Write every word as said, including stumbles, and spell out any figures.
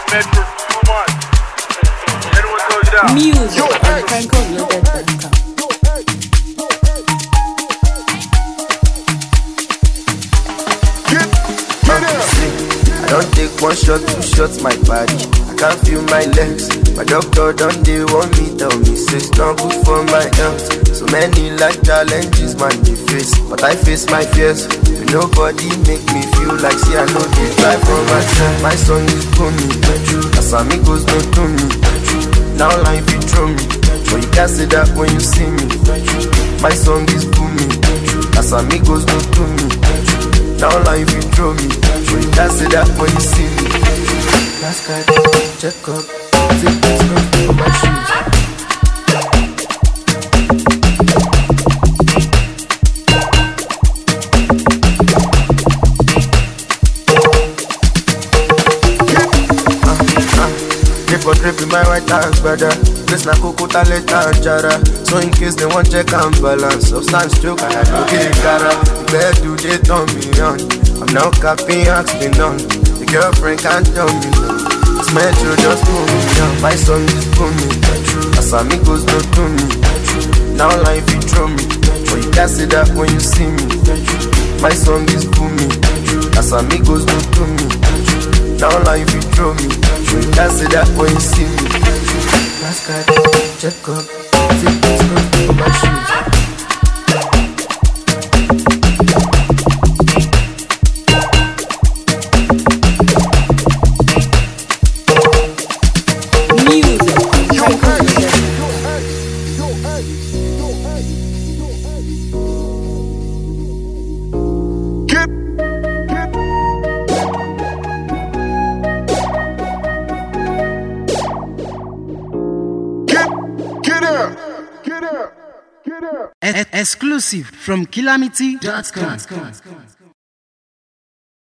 made for two months. Anyone told you that? Music on franco loaded dot com. I don't take one shot, two shots, my body. I can't feel my legs. My doctor don't they want me, tell me say it's not good for my health. So many life challenges, man, they face. But I face my fears. But nobody make me feel like, see, I know they try for myself. My song is booming. As amigos don't do me. Now life you throw me. But you can't say that when you see me. My song is booming. As amigos don't do me. Now life you throw me. But you can't say that when you see me. Last card, check up. Take this for my shoes. For dripping my white ass, brother. This na coco talenta jara. So in case they want check and balance, substance choke and I don't get it cara. Where do they turn me on? I'm now capping, ask me none. The girlfriend can't tell me no. This metro just pull me down. My song is booming. As amigos don't do me. Now life you throw me. But you can't say that when you see me. My song is booming. As amigos don't do me. Now life you throw me. You can't say that when you see me. Last card, check up. Take this for my shoes. Exclusive from Calamity dot com.